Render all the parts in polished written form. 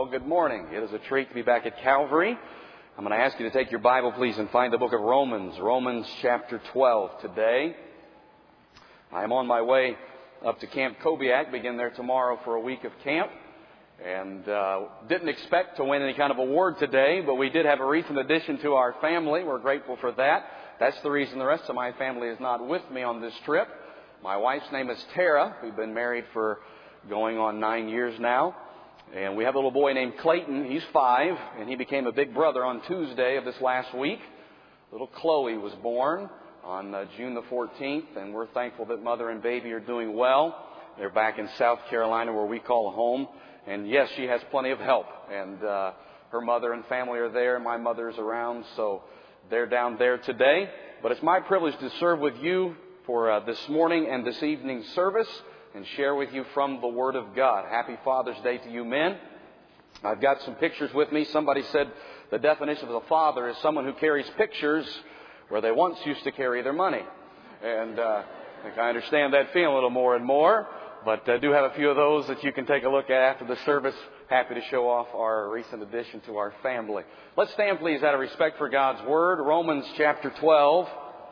Well, good morning. It is a treat to be back at Calvary. I'm going to ask you to take your Bible, please, and find the book of Romans. Romans chapter 12 today. I am on my way up to Camp Kobiak, begin there tomorrow for a week of camp. And didn't expect to win any kind of award today, but we did have a recent addition to our family. We're grateful for that. That's the reason the rest of my family is not with me on this trip. My wife's name is Tara. We've been married for going on 9 years now. And we have a little boy named Clayton. He's 5, and he became a big brother on Tuesday of this last week. Little Chloe was born on June the 14th, and we're thankful that mother and baby are doing well. They're back in South Carolina, where we call home. And yes, she has plenty of help. And her mother and family are there. My mother's around, so they're down there today. But it's my privilege to serve with you for this morning and this evening's service and share with you from the Word of God. Happy Father's Day to you men. I've got some pictures with me. Somebody said the definition of a father is someone who carries pictures where they once used to carry their money. And I think I understand that feeling a little more and more. But I do have a few of those that you can take a look at after the service. Happy to show off our recent addition to our family. Let's stand, please, out of respect for God's Word. Romans chapter 12.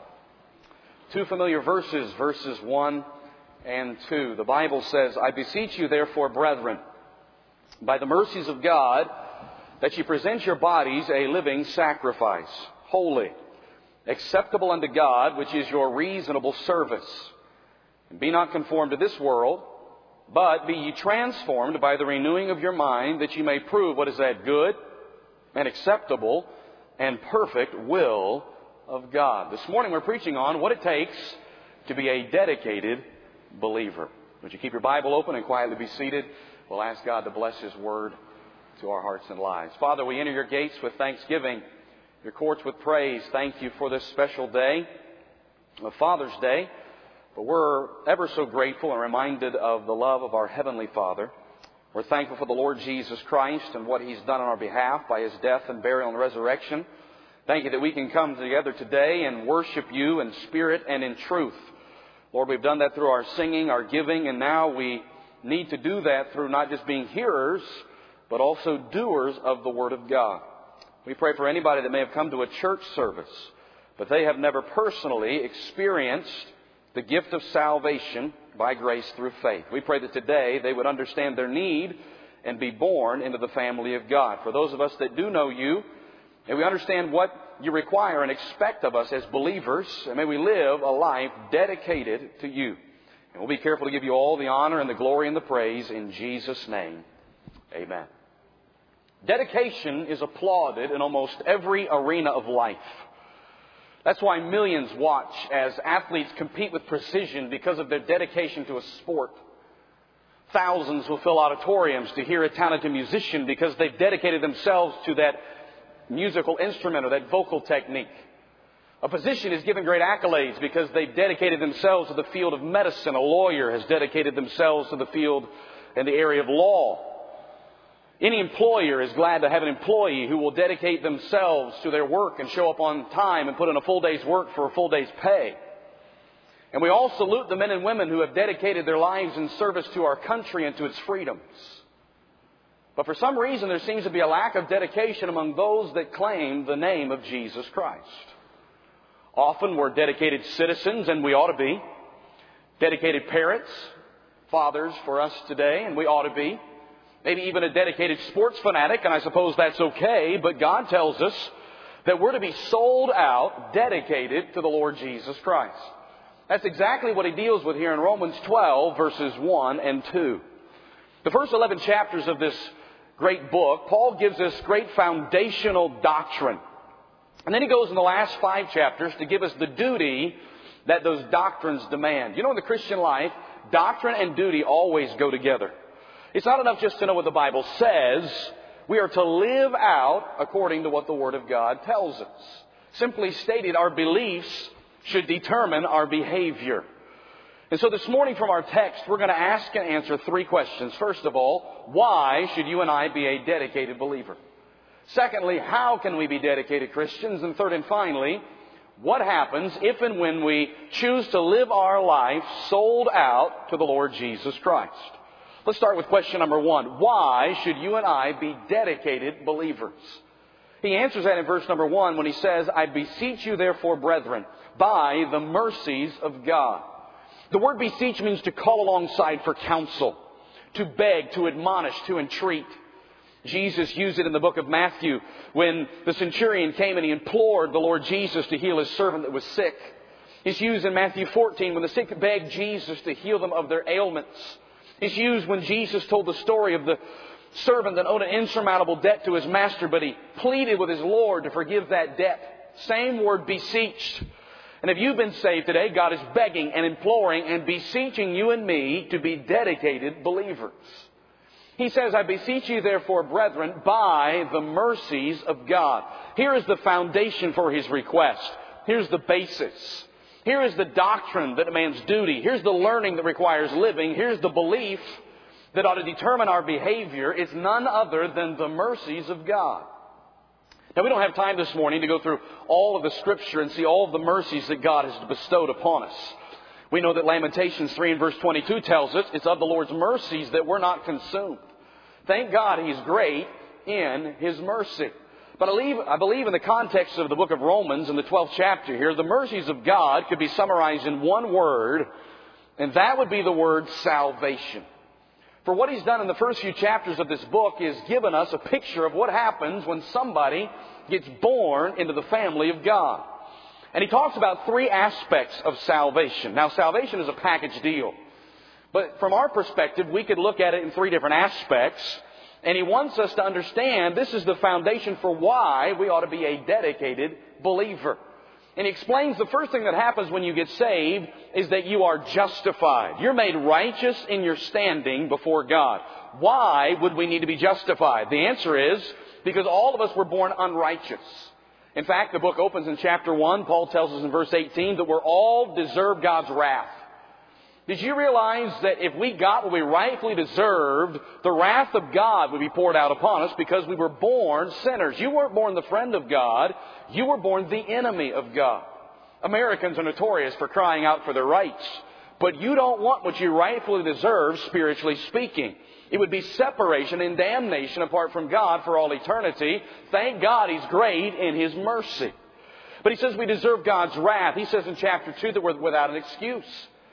Two familiar verses, verses 1 and 2. The Bible says, I beseech you, therefore, brethren, by the mercies of God, that ye present your bodies a living sacrifice, holy, acceptable unto God, which is your reasonable service. And be not conformed to this world, but be ye transformed by the renewing of your mind, that ye may prove what is that good and acceptable and perfect will of God. This morning we're preaching on what it takes to be a dedicated believer. Would you keep your Bible open and quietly be seated? We'll ask God to bless His Word to our hearts and lives. Father, we enter your gates with thanksgiving, your courts with praise. Thank you for this special day, of Father's Day. But we're ever so grateful and reminded of the love of our Heavenly Father. We're thankful for the Lord Jesus Christ and what He's done on our behalf by His death and burial and resurrection. Thank you that we can come together today and worship you in spirit and in truth. Lord, we've done that through our singing, our giving, and now we need to do that through not just being hearers, but also doers of the Word of God. We pray for anybody that may have come to a church service, but they have never personally experienced the gift of salvation by grace through faith. We pray that today they would understand their need and be born into the family of God. For those of us that do know you, and we understand what you require and expect of us as believers, and may we live a life dedicated to you. And we'll be careful to give you all the honor and the glory and the praise in Jesus' name. Amen. Dedication is applauded in almost every arena of life. That's why millions watch as athletes compete with precision because of their dedication to a sport. Thousands will fill auditoriums to hear a talented musician because they've dedicated themselves to that musical instrument or that vocal technique. A physician is given great accolades because they've dedicated themselves to the field of medicine. A lawyer has dedicated themselves to the field and the area of law. Any employer is glad to have an employee who will dedicate themselves to their work and show up on time and put in a full day's work for a full day's pay. And we all salute the men and women who have dedicated their lives in service to our country and to its freedoms. But for some reason, there seems to be a lack of dedication among those that claim the name of Jesus Christ. Often we're dedicated citizens, and we ought to be. Dedicated parents, fathers for us today, and we ought to be. Maybe even a dedicated sports fanatic, and I suppose that's okay, but God tells us that we're to be sold out, dedicated to the Lord Jesus Christ. That's exactly what He deals with here in Romans 12, verses 1 and 2. The first 11 chapters of this great book, Paul gives us great foundational doctrine. And then he goes in the last 5 chapters to give us the duty that those doctrines demand. You know, in the Christian life, doctrine and duty always go together. It's not enough just to know what the Bible says. We are to live out according to what the Word of God tells us. Simply stated, our beliefs should determine our behavior. And so this morning from our text, we're going to ask and answer 3 questions. First of all, why should you and I be a dedicated believer? Secondly, how can we be dedicated Christians? And third and finally, what happens if and when we choose to live our life sold out to the Lord Jesus Christ? Let's start with question number 1. Why should you and I be dedicated believers? He answers that in verse number 1 when he says, I beseech you therefore, brethren, by the mercies of God. The word beseech means to call alongside for counsel, to beg, to admonish, to entreat. Jesus used it in the book of Matthew when the centurion came and he implored the Lord Jesus to heal his servant that was sick. It's used in Matthew 14 when the sick begged Jesus to heal them of their ailments. It's used when Jesus told the story of the servant that owed an insurmountable debt to his master, but he pleaded with his Lord to forgive that debt. Same word, beseeched. And if you've been saved today, God is begging and imploring and beseeching you and me to be dedicated believers. He says, I beseech you therefore, brethren, by the mercies of God. Here is the foundation for his request. Here's the basis. Here is the doctrine that demands duty. Here's the learning that requires living. Here's the belief that ought to determine our behavior. It's none other than the mercies of God. Now, we don't have time this morning to go through all of the Scripture and see all of the mercies that God has bestowed upon us. We know that Lamentations 3 and verse 22 tells us it's of the Lord's mercies that we're not consumed. Thank God He's great in His mercy. But I believe in the context of the book of Romans in the 12th chapter here, the mercies of God could be summarized in one word, and that would be the word salvation. For what He's done in the first few chapters of this book is given us a picture of what happens when somebody gets born into the family of God. And He talks about 3 aspects of salvation. Now, salvation is a package deal. But from our perspective, we could look at it in 3 different aspects. And He wants us to understand this is the foundation for why we ought to be a dedicated believer. And He explains the first thing that happens when you get saved is that you are justified. You're made righteous in your standing before God. Why would we need to be justified? The answer is because all of us were born unrighteous. In fact, the book opens in chapter 1. Paul tells us in verse 18 that we're all deserve God's wrath. Did you realize that if we got what we rightfully deserved, the wrath of God would be poured out upon us because we were born sinners? You weren't born the friend of God. You were born the enemy of God. Americans are notorious for crying out for their rights. But you don't want what you rightfully deserve, spiritually speaking. It would be separation and damnation apart from God for all eternity. Thank God He's great in His mercy. But He says we deserve God's wrath. He says in chapter 2 that we're without an excuse.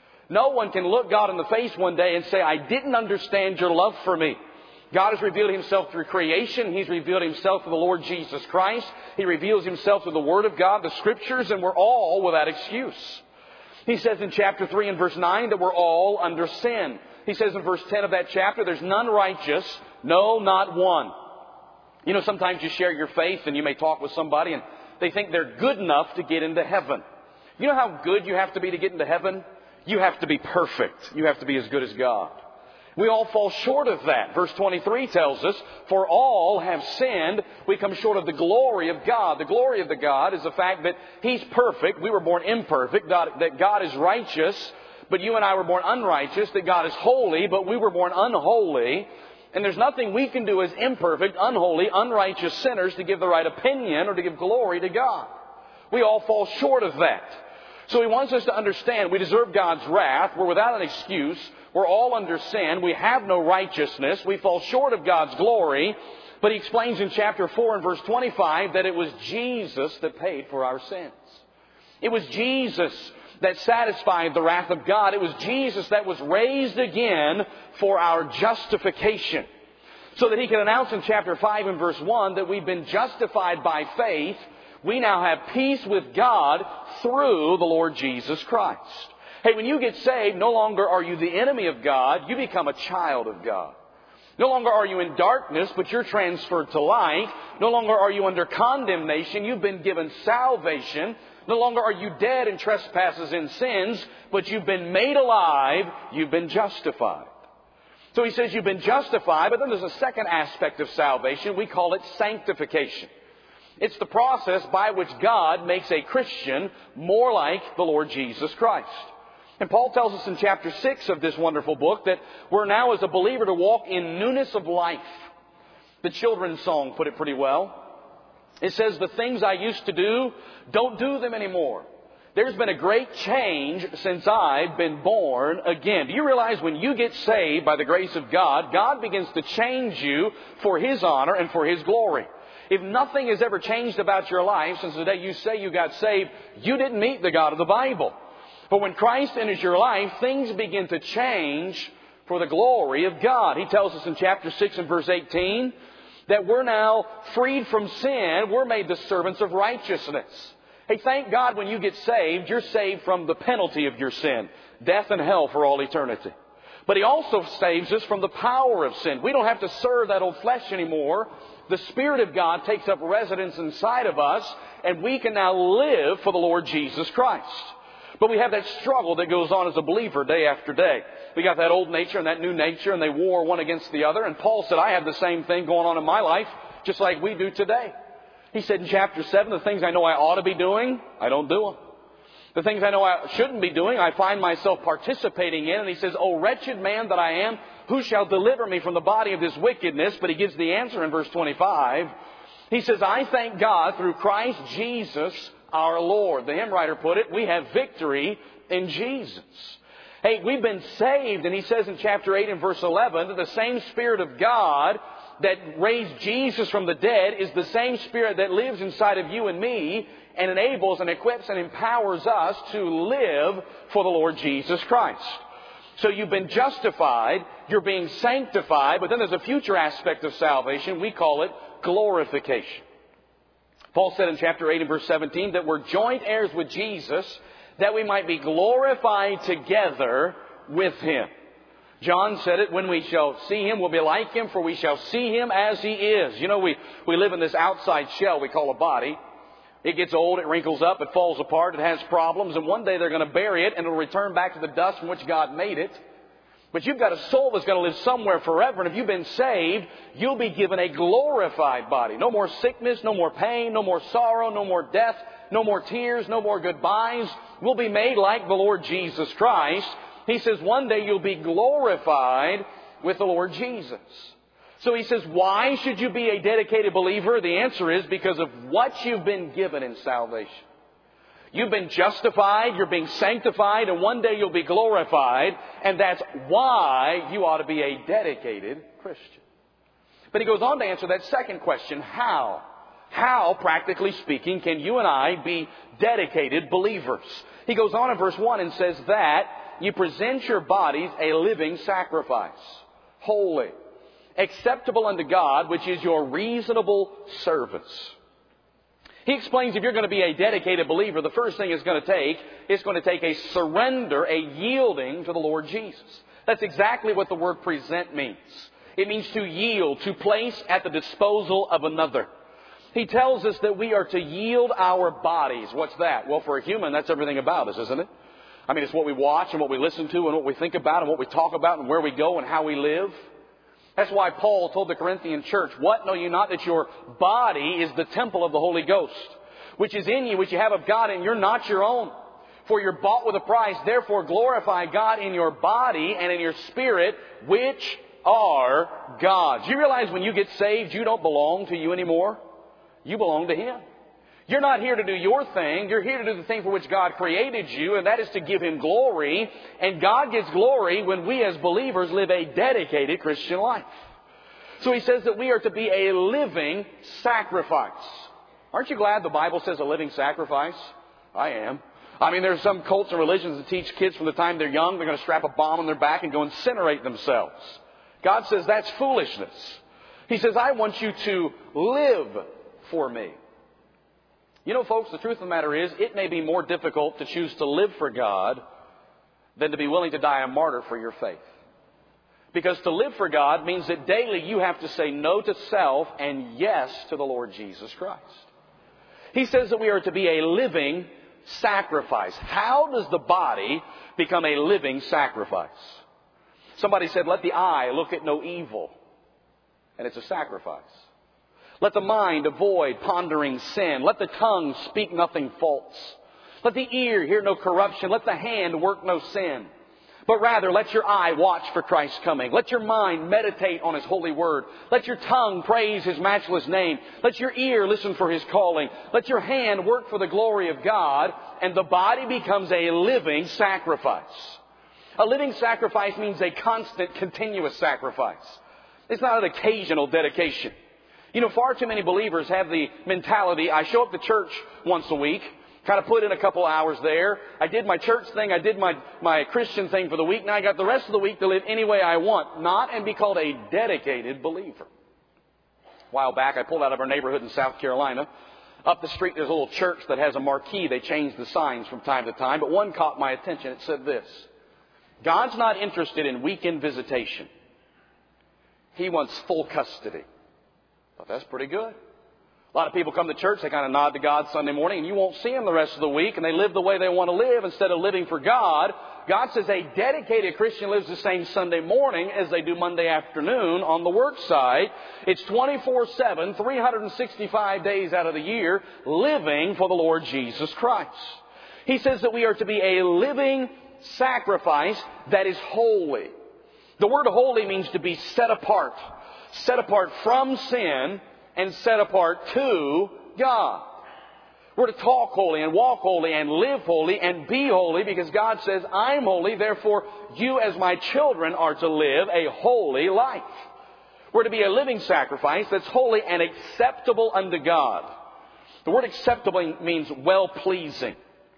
No one can look God in the face one day and say, I didn't understand your love for me. God has revealed Himself through creation. He's revealed Himself through the Lord Jesus Christ. He reveals Himself through the Word of God, the Scriptures, and we're all without excuse. He says in chapter 3 and verse 9 that we're all under sin. He says in verse 10 of that chapter, there's none righteous, no, not one. You know, sometimes you share your faith and you may talk with somebody and they think they're good enough to get into heaven. You know how good you have to be to get into heaven? You have to be perfect. You have to be as good as God. We all fall short of that. Verse 23 tells us, for all have sinned, we come short of the glory of God. The glory of the God is the fact that He's perfect. We were born imperfect. That God is righteous, but you and I were born unrighteous. That God is holy, but we were born unholy. And there's nothing we can do as imperfect, unholy, unrighteous sinners to give the right opinion or to give glory to God. We all fall short of that. So He wants us to understand we deserve God's wrath. We're without an excuse. We're all under sin. We have no righteousness. We fall short of God's glory. But He explains in chapter 4 and verse 25 that it was Jesus that paid for our sins. It was Jesus that satisfied the wrath of God. It was Jesus that was raised again for our justification. So that He can announce in chapter 5 and verse 1 that we've been justified by faith. We now have peace with God through the Lord Jesus Christ. Hey, when you get saved, no longer are you the enemy of God. You become a child of God. No longer are you in darkness, but you're transferred to light. No longer are you under condemnation. You've been given salvation. No longer are you dead in trespasses and sins, but you've been made alive. You've been justified. So He says you've been justified, but then there's a second aspect of salvation. We call it sanctification. It's the process by which God makes a Christian more like the Lord Jesus Christ. And Paul tells us in chapter 6 of this wonderful book that we're now as a believer to walk in newness of life. The children's song put it pretty well. It says, the things I used to do, don't do them anymore. There's been a great change since I've been born again. Do you realize when you get saved by the grace of God, God begins to change you for His honor and for His glory? If nothing has ever changed about your life since the day you say you got saved, you didn't meet the God of the Bible. But when Christ enters your life, things begin to change for the glory of God. He tells us in chapter 6 and verse 18 that we're now freed from sin. We're made the servants of righteousness. Hey, thank God when you get saved, you're saved from the penalty of your sin, death and hell for all eternity. But He also saves us from the power of sin. We don't have to serve that old flesh anymore. The Spirit of God takes up residence inside of us, and we can now live for the Lord Jesus Christ. But we have that struggle that goes on as a believer day after day. We got that old nature and that new nature, and they war one against the other. And Paul said, I have the same thing going on in my life, just like we do today. He said in chapter 7, the things I know I ought to be doing, I don't do them. The things I know I shouldn't be doing, I find myself participating in. And he says, O wretched man that I am, who shall deliver me from the body of this wickedness? But he gives the answer in verse 25. He says, I thank God through Christ Jesus our Lord. The hymn writer put it, we have victory in Jesus. Hey, we've been saved, and he says in chapter 8 and verse 11 that the same Spirit of God that raised Jesus from the dead is the same Spirit that lives inside of you and me and enables and equips and empowers us to live for the Lord Jesus Christ. So you've been justified, you're being sanctified, but then there's a future aspect of salvation. We call it glorification. Paul said in chapter 8 and verse 17 that we're joint heirs with Jesus, that we might be glorified together with Him. John said it, when we shall see Him, we'll be like Him, for we shall see Him as He is. You know, we live in this outside shell we call a body. It gets old, it wrinkles up, it falls apart, it has problems, and one day they're going to bury it and it'll return back to the dust from which God made it. But you've got a soul that's going to live somewhere forever, and if you've been saved, you'll be given a glorified body. No more sickness, no more pain, no more sorrow, no more death, no more tears, no more goodbyes. We'll be made like the Lord Jesus Christ. He says one day you'll be glorified with the Lord Jesus. So he says, why should you be a dedicated believer? The answer is because of what you've been given in salvation. You've been justified, you're being sanctified, and one day you'll be glorified. And that's why you ought to be a dedicated Christian. But he goes on to answer that second question, how? How, practically speaking, can you and I be dedicated believers? He goes on in verse 1 and says that you present your bodies a living sacrifice, holy, acceptable unto God, which is your reasonable service. He explains if you're going to be a dedicated believer, the first thing it's going to take a surrender, a yielding to the Lord Jesus. That's exactly what the word present means. It means to yield, to place at the disposal of another. He tells us that we are to yield our bodies. What's that? Well, for a human, that's everything about us, isn't it? I mean, it's what we watch and what we listen to and what we think about and what we talk about and where we go and how we live. That's why Paul told the Corinthian church, what know you not that your body is the temple of the Holy Ghost, which is in you, which you have of God, and you're not your own. For you're bought with a price. Therefore glorify God in your body and in your spirit, which are God's. You realize when you get saved, you don't belong to you anymore. You belong to Him. You're not here to do your thing. You're here to do the thing for which God created you, and that is to give Him glory. And God gets glory when we as believers live a dedicated Christian life. So he says that we are to be a living sacrifice. Aren't you glad the Bible says a living sacrifice? I am. I mean, there's some cults and religions that teach kids from the time they're young, they're going to strap a bomb on their back and go incinerate themselves. God says that's foolishness. He says, I want you to live for me. You know, folks, the truth of the matter is, it may be more difficult to choose to live for God than to be willing to die a martyr for your faith. Because to live for God means that daily you have to say no to self and yes to the Lord Jesus Christ. He says that we are to be a living sacrifice. How does the body become a living sacrifice? Somebody said, let the eye look at no evil. And it's a sacrifice. Let the mind avoid pondering sin. Let the tongue speak nothing false. Let the ear hear no corruption. Let the hand work no sin. But rather, let your eye watch for Christ's coming. Let your mind meditate on His holy word. Let your tongue praise His matchless name. Let your ear listen for His calling. Let your hand work for the glory of God. And the body becomes a living sacrifice. A living sacrifice means a constant, continuous sacrifice. It's not an occasional dedication. You know, far too many believers have the mentality, I show up to church once a week, kind of put in a couple hours there. I did my church thing. I did my Christian thing for the week. Now I got the rest of the week to live any way I want. Not and be called a dedicated believer. A while back, I pulled out of our neighborhood in South Carolina. Up the street, there's a little church that has a marquee. They change the signs from time to time. But one caught my attention. It said this: God's not interested in weekend visitation. He wants full custody. Well, that's pretty good. A lot of people come to church, they kind of nod to God Sunday morning, and you won't see them the rest of the week, and they live the way they want to live instead of living for God. God says a dedicated Christian lives the same Sunday morning as they do Monday afternoon on the work side. It's 24/7, 365 days out of the year, living for the Lord Jesus Christ. He says that we are to be a living sacrifice that is holy. The word holy means to be set apart from sin and set apart to God. We're to talk holy and walk holy and live holy and be holy because God says, I'm holy, therefore you as my children are to live a holy life. We're to be a living sacrifice that's holy and acceptable unto God. The word acceptable means well-pleasing.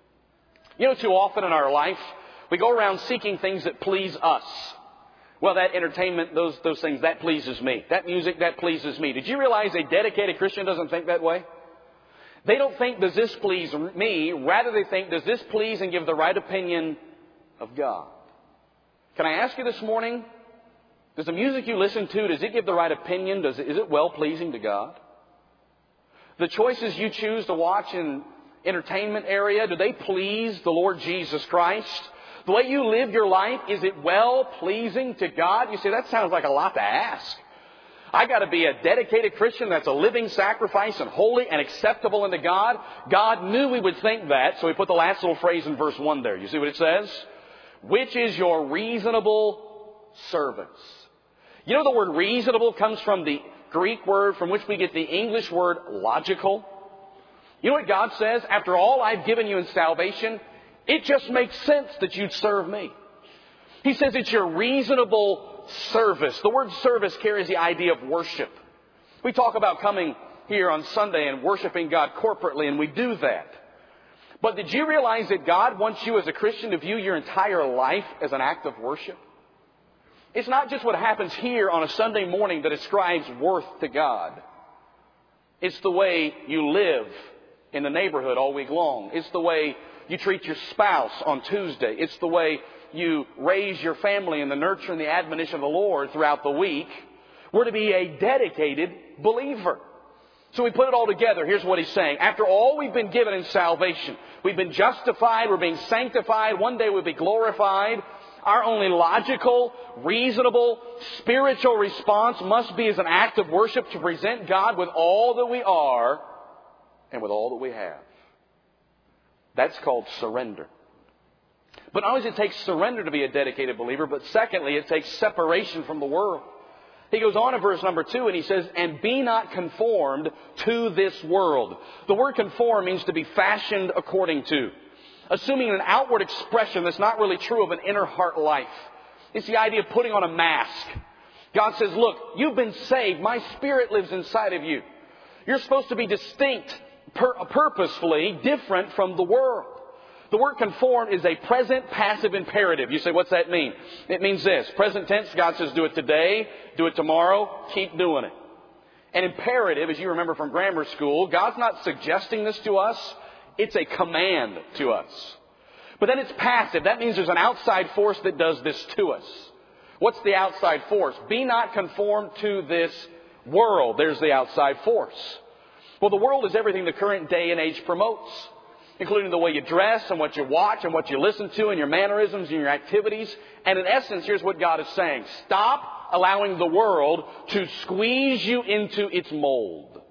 You know, too often in our life, we go around seeking things that please us. Well, that entertainment, those things, that pleases me. That music, that pleases me. Did you realize a dedicated Christian doesn't think that way? They don't think, does this please me? Rather, they think, does this please and give the right opinion of God? Can I ask you this morning, does the music you listen to, does it give the right opinion? Is it well-pleasing to God? The choices you choose to watch in entertainment area, do they please the Lord Jesus Christ? The way you live your life, is it well-pleasing to God? You say, that sounds like a lot to ask. I got to be a dedicated Christian that's a living sacrifice and holy and acceptable unto God. God knew we would think that, so He put the last little phrase in verse 1 there. You see what it says? Which is your reasonable service. You know the word reasonable comes from the Greek word from which we get the English word logical. You know what God says? After all I've given you in salvation, it just makes sense that you'd serve me. He says it's your reasonable service. The word service carries the idea of worship. We talk about coming here on Sunday and worshiping God corporately, and we do that. But did you realize that God wants you as a Christian to view your entire life as an act of worship? It's not just what happens here on a Sunday morning that ascribes worth to God. It's the way you live in the neighborhood all week long. It's the way you treat your spouse on Tuesday. It's the way you raise your family in the nurture and the admonition of the Lord throughout the week. We're to be a dedicated believer. So we put it all together. Here's what He's saying. After all we've been given in salvation, we've been justified, we're being sanctified, one day we'll be glorified. Our only logical, reasonable, spiritual response must be as an act of worship to present God with all that we are and with all that we have. That's called surrender. But not only does it take surrender to be a dedicated believer, but secondly, it takes separation from the world. He goes on in verse number 2 and he says, and be not conformed to this world. The word conform means to be fashioned according to. Assuming an outward expression that's not really true of an inner heart life. It's the idea of putting on a mask. God says, look, you've been saved. My Spirit lives inside of you. You're supposed to be distinct, purposefully different from the world. The word conform is a present passive imperative. You say, what's that mean? It means this. Present tense, God says, do it today, do it tomorrow, keep doing it. An imperative, as you remember from grammar school, God's not suggesting this to us. It's a command to us. But then it's passive. That means there's an outside force that does this to us. What's the outside force? Be not conformed to this world. There's the outside force. Well, the world is everything the current day and age promotes, including the way you dress and what you watch and what you listen to and your mannerisms and your activities. And in essence, here's what God is saying. Stop allowing the world to squeeze you into its mold.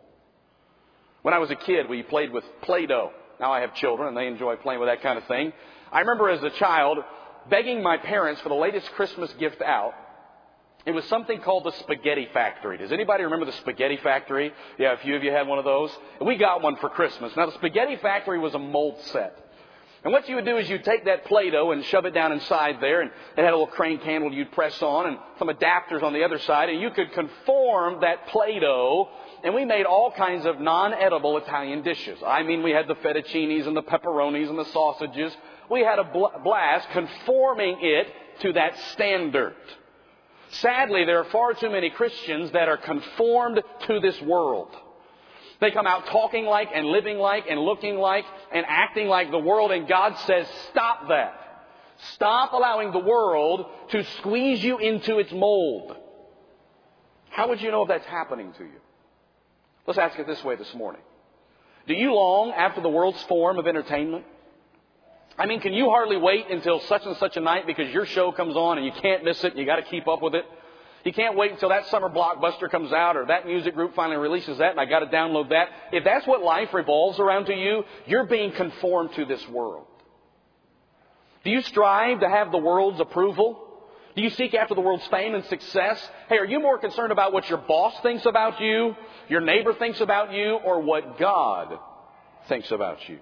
When I was a kid, we played with Play-Doh. Now I have children and they enjoy playing with that kind of thing. I remember as a child begging my parents for the latest Christmas gift out. It was something called the Spaghetti Factory. Does anybody remember the Spaghetti Factory? Yeah, a few of you had one of those. We got one for Christmas. Now, the Spaghetti Factory was a mold set. And what you would do is you'd take that Play-Doh and shove it down inside there, and it had a little crane candle you'd press on and some adapters on the other side, and you could conform that Play-Doh, and we made all kinds of non-edible Italian dishes. I mean, we had the fettuccinis and the pepperonis and the sausages. We had a blast conforming it to that standard. Sadly, there are far too many Christians that are conformed to this world. They come out talking like and living like and looking like and acting like the world. And God says, stop that. Stop allowing the world to squeeze you into its mold. How would you know if that's happening to you? Let's ask it this way this morning. Do you long after the world's form of entertainment? I mean, can you hardly wait until such and such a night because your show comes on and you can't miss it and you got to keep up with it? You can't wait until that summer blockbuster comes out or that music group finally releases that and I got to download that. If that's what life revolves around to you, you're being conformed to this world. Do you strive to have the world's approval? Do you seek after the world's fame and success? Hey, are you more concerned about what your boss thinks about you, your neighbor thinks about you, or what God thinks about you?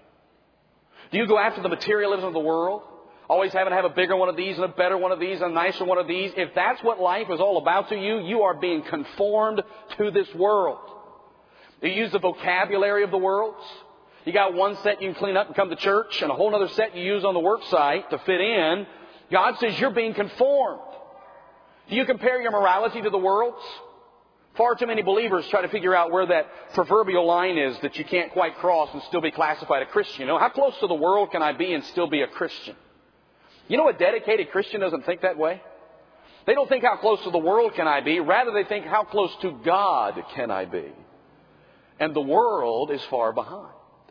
Do you go after the materialism of the world? Always having to have a bigger one of these and a better one of these and a nicer one of these. If that's what life is all about to you, you are being conformed to this world. You use the vocabulary of the world. You got one set you can clean up and come to church and a whole other set you use on the work site to fit in. God says you're being conformed. Do you compare your morality to the world's? Far too many believers try to figure out where that proverbial line is that you can't quite cross and still be classified a Christian. You know, how close to the world can I be and still be a Christian? You know, a dedicated Christian doesn't think that way. They don't think how close to the world can I be. Rather, they think how close to God can I be. And the world is far behind.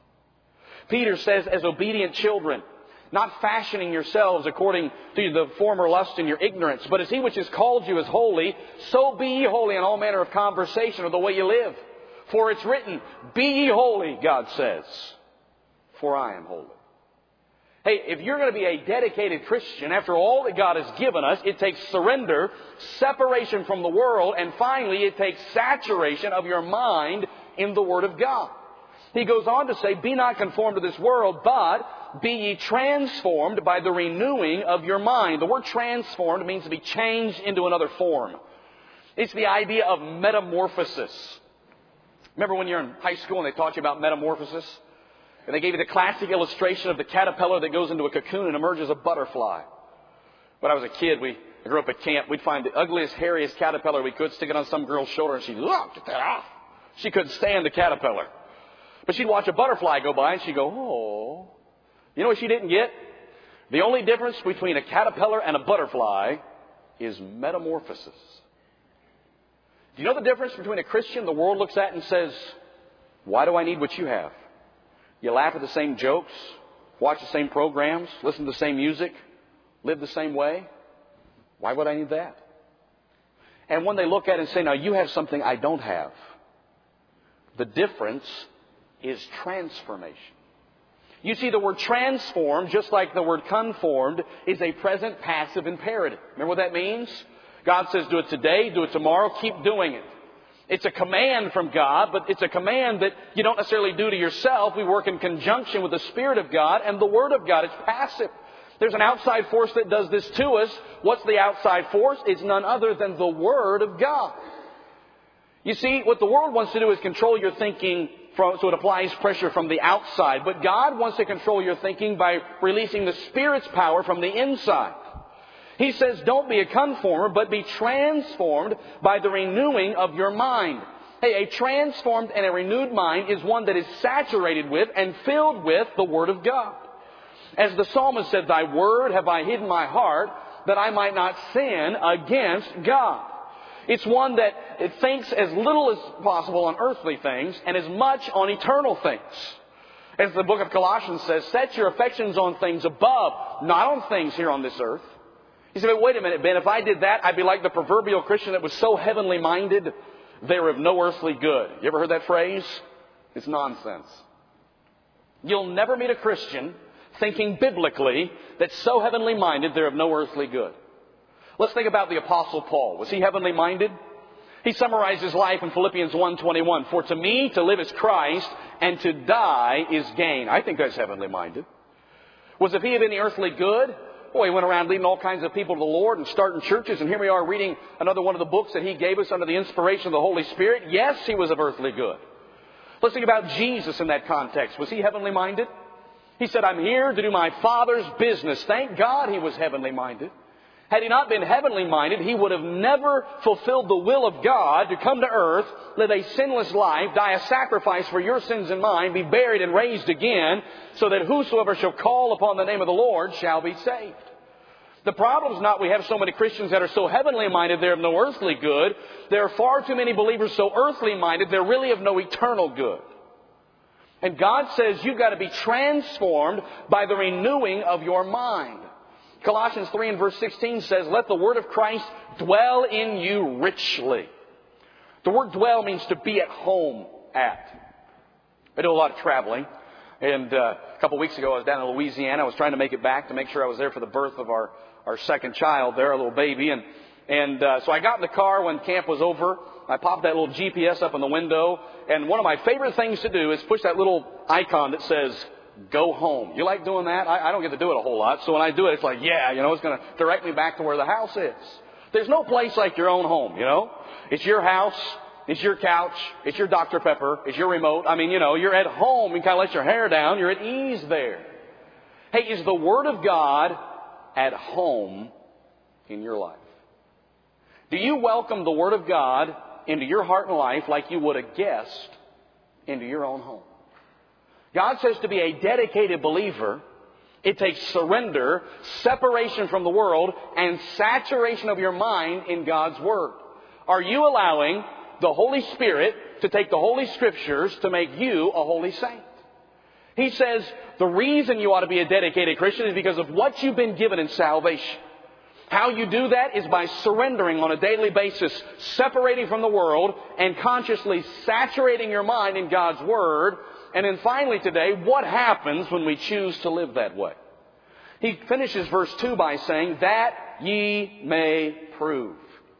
Peter says, as obedient children, not fashioning yourselves according to the former lust in your ignorance, but as He which has called you is holy, so be ye holy in all manner of conversation or the way you live. For it's written, be ye holy, God says, for I am holy. Hey, if you're going to be a dedicated Christian, after all that God has given us, it takes surrender, separation from the world, and finally it takes saturation of your mind in the Word of God. He goes on to say, be not conformed to this world, but be ye transformed by the renewing of your mind. The word transformed means to be changed into another form. It's the idea of metamorphosis. Remember when you're in high school and they taught you about metamorphosis? And they gave you the classic illustration of the caterpillar that goes into a cocoon and emerges a butterfly. When I was a kid, I grew up at camp, we'd find the ugliest, hairiest caterpillar we could, stick it on some girl's shoulder, and she'd, oh, get that off. She couldn't stand the caterpillar. But she'd watch a butterfly go by and she'd go, oh. You know what she didn't get? The only difference between a caterpillar and a butterfly is metamorphosis. Do you know the difference between a Christian the world looks at and says, why do I need what you have? You laugh at the same jokes, watch the same programs, listen to the same music, live the same way. Why would I need that? And when they look at it and say, now you have something I don't have, the difference is transformation. You see, the word transformed, just like the word conformed, is a present passive imperative. Remember what that means? God says, do it today, do it tomorrow, keep doing it. It's a command from God, but it's a command that you don't necessarily do to yourself. We work in conjunction with the Spirit of God and the Word of God. It's passive. There's an outside force that does this to us. What's the outside force? It's none other than the Word of God. You see, what the world wants to do is control your thinking, so it applies pressure from the outside. But God wants to control your thinking by releasing the Spirit's power from the inside. He says, don't be a conformer, but be transformed by the renewing of your mind. Hey, a transformed and a renewed mind is one that is saturated with and filled with the Word of God. As the psalmist said, thy word have I hid in my heart, that I might not sin against God. It's one that it thinks as little as possible on earthly things and as much on eternal things. As the book of Colossians says, set your affections on things above, not on things here on this earth. You say, but wait a minute, Ben, if I did that, I'd be like the proverbial Christian that was so heavenly minded, they're of no earthly good. You ever heard that phrase? It's nonsense. You'll never meet a Christian thinking biblically, that's so heavenly minded they're of no earthly good. Let's think about the Apostle Paul. Was he heavenly minded? He summarized his life in Philippians 1:21. For to me to live is Christ, and to die is gain. I think that's heavenly minded. Was if he of any earthly good? Boy, he went around leading all kinds of people to the Lord and starting churches, and here we are reading another one of the books that he gave us under the inspiration of the Holy Spirit. Yes, he was of earthly good. Let's think about Jesus in that context. Was he heavenly minded? He said, I'm here to do my Father's business. Thank God he was heavenly minded. Had he not been heavenly minded, he would have never fulfilled the will of God to come to earth, live a sinless life, die a sacrifice for your sins and mine, be buried and raised again, so that whosoever shall call upon the name of the Lord shall be saved. The problem is not we have so many Christians that are so heavenly minded they're of no earthly good. There are far too many believers so earthly minded they're really of no eternal good. And God says you've got to be transformed by the renewing of your mind. Colossians 3 and verse 16 says, let the word of Christ dwell in you richly. The word dwell means to be at home at. I do a lot of traveling. And a couple of weeks ago I was down in Louisiana. I was trying to make it back to make sure I was there for the birth of our second child there, a little baby. And so I got in the car when camp was over. I popped that little GPS up in the window. And one of my favorite things to do is push that little icon that says, go home. You like doing that? I don't get to do it a whole lot. So when I do it, it's like, yeah, it's going to direct me back to where the house is. There's no place like your own home, It's your house. It's your couch. It's your Dr. Pepper. It's your remote. You're at home. You kind of let your hair down. You're at ease there. Hey, is the Word of God at home in your life? Do you welcome the Word of God into your heart and life like you would a guest into your own home? God says to be a dedicated believer, it takes surrender, separation from the world, and saturation of your mind in God's Word. Are you allowing the Holy Spirit to take the Holy Scriptures to make you a holy saint? He says the reason you ought to be a dedicated Christian is because of what you've been given in salvation. How you do that is by surrendering on a daily basis, separating from the world, and consciously saturating your mind in God's Word. And then finally today, what happens when we choose to live that way? He finishes verse 2 by saying, that ye may prove.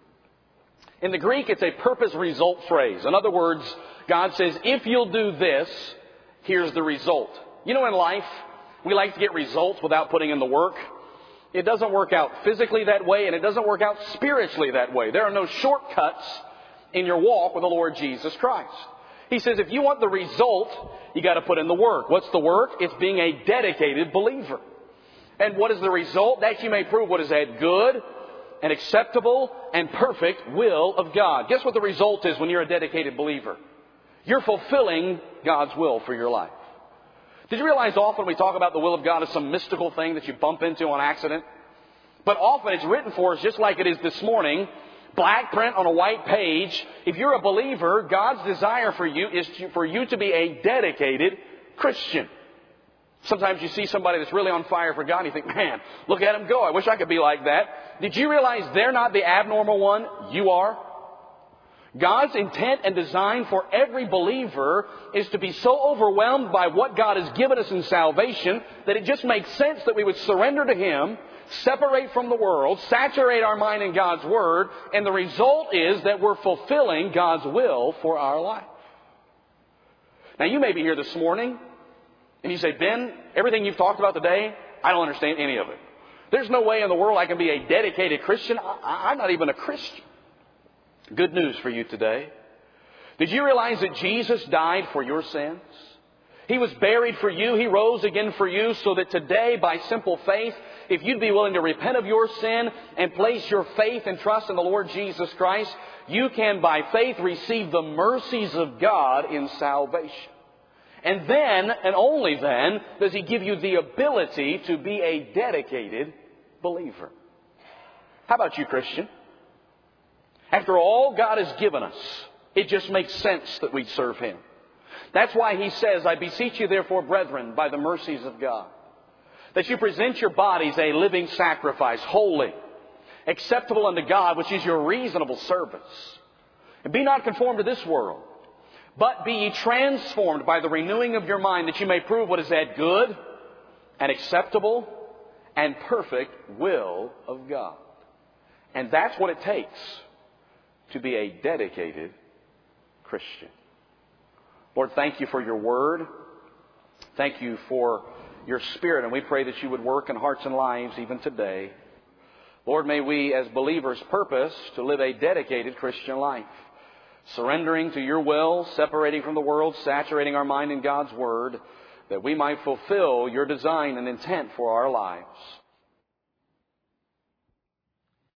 In the Greek, it's a purpose-result phrase. In other words, God says, if you'll do this, here's the result. In life, we like to get results without putting in the work. It doesn't work out physically that way, and it doesn't work out spiritually that way. There are no shortcuts in your walk with the Lord Jesus Christ. He says, if you want the result, you got to put in the work. What's the work? It's being a dedicated believer. And what is the result? That you may prove what is that good and acceptable and perfect will of God. Guess what the result is when you're a dedicated believer? You're fulfilling God's will for your life. Did you realize often we talk about the will of God as some mystical thing that you bump into on accident? But often it's written for us just like it is this morning, black print on a white page. If you're a believer, God's desire for you is for you to be a dedicated Christian. Sometimes you see somebody that's really on fire for God and you think, man, look at him go. I wish I could be like that. Did you realize they're not the abnormal one? You are. God's intent and design for every believer is to be so overwhelmed by what God has given us in salvation that it just makes sense that we would surrender to Him, separate from the world, saturate our mind in God's Word, and the result is that we're fulfilling God's will for our life. Now you may be here this morning and you say, Ben, everything you've talked about today, I don't understand any of it. There's no way in the world I can be a dedicated Christian. I'm not even a Christian. Good news for you today. Did you realize that Jesus died for your sins? He was buried for you. He rose again for you so that today, by simple faith, if you'd be willing to repent of your sin and place your faith and trust in the Lord Jesus Christ, you can, by faith, receive the mercies of God in salvation. And then, and only then, does He give you the ability to be a dedicated believer. How about you, Christian? After all God has given us, it just makes sense that we serve Him. That's why He says, I beseech you therefore, brethren, by the mercies of God, that you present your bodies a living sacrifice, holy, acceptable unto God, which is your reasonable service. And be not conformed to this world, but be ye transformed by the renewing of your mind, that you may prove what is that good and acceptable and perfect will of God. And that's what it takes to be a dedicated Christian. Lord, thank you for your word. Thank you for your Spirit, and we pray that you would work in hearts and lives even today. Lord, may we as believers purpose to live a dedicated Christian life, surrendering to your will, separating from the world, saturating our mind in God's Word, that we might fulfill your design and intent for our lives.